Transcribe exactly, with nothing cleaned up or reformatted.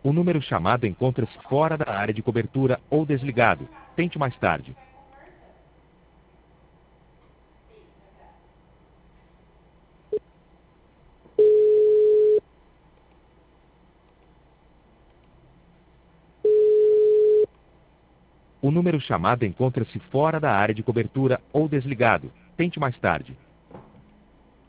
O número chamado encontra-se fora da área de cobertura ou desligado. Tente mais tarde. O número chamado encontra-se fora da área de cobertura ou desligado. Tente mais tarde.